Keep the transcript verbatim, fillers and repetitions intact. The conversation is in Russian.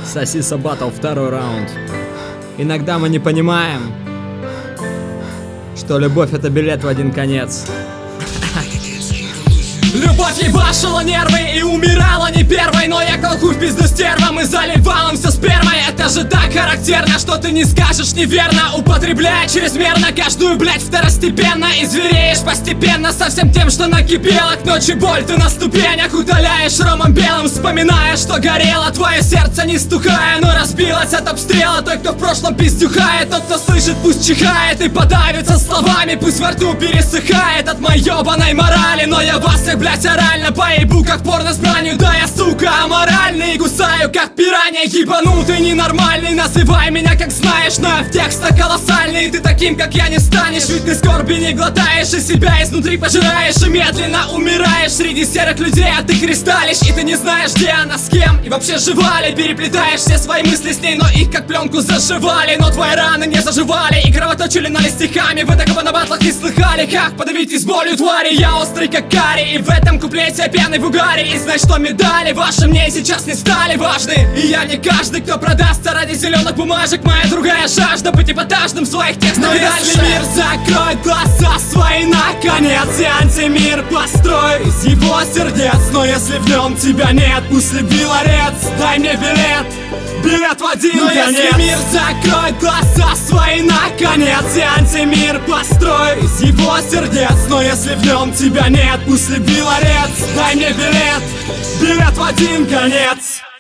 Сосиса Баттл, второй раунд. Иногда мы не понимаем, что любовь — это билет в один конец. Любовь ебашила нервы и умирала не первой. Но я колху в пизду стервам и заливал им все спермой. Это же так характерно, что ты не скажешь неверно, употребляя чрезмерно каждую, блять, второстепенно. И звереешь постепенно со всем тем, что накипело. К ночи боль ты на ступенях удаляешь ромом белым, вспоминая, что горело твое сердце, не стухая, но разбилось от обстрела. Той, кто в прошлом пиздюхает, тот, кто слышит, пусть чихает и подавится словами, пусть во рту пересыхает от моей ебаной морали. Но я вас всех, блять, орально поебу, как порно с бранью. Да я, сука, аморальный и гусаю, как пиранья. Ебанутый, ненормальный, называй меня как знаешь, но я в текстах колоссальный. Ты таким, как я, не станешь, ведь ты скорби не глотаешь и себя изнутри пожираешь и медленно умираешь среди серых людей. А ты кристаллишь, и ты не знаешь, где она, с кем и вообще жива ли. Переплетаешь все свои мысли с ней, но их как пленку заживали. Но твои раны не заживали и кровоточили на стихами. Вы такого на батлах не слыхали, как подавитесь болью, твари. Я острый, как карри, и в этом куплете пьяный в угаре. И знай, что медали ваши мне сейчас не стали важны. И я не каждый, кто продастся ради зеленых бумажек. Моя другая жажда быть эпатажным в своих текстах. Но если мир закроет глаза свои наконец, и антимир построю из его сердец. Но если в нем тебя нет, пусть любви ларец, дай мне билет, билет в один Но конец. Если мир закроет глаза свои наконец, и антимир построю из его сердец. Но если в нем тебя нет, пусть любви ларец, дай мне билет, билет в один конец.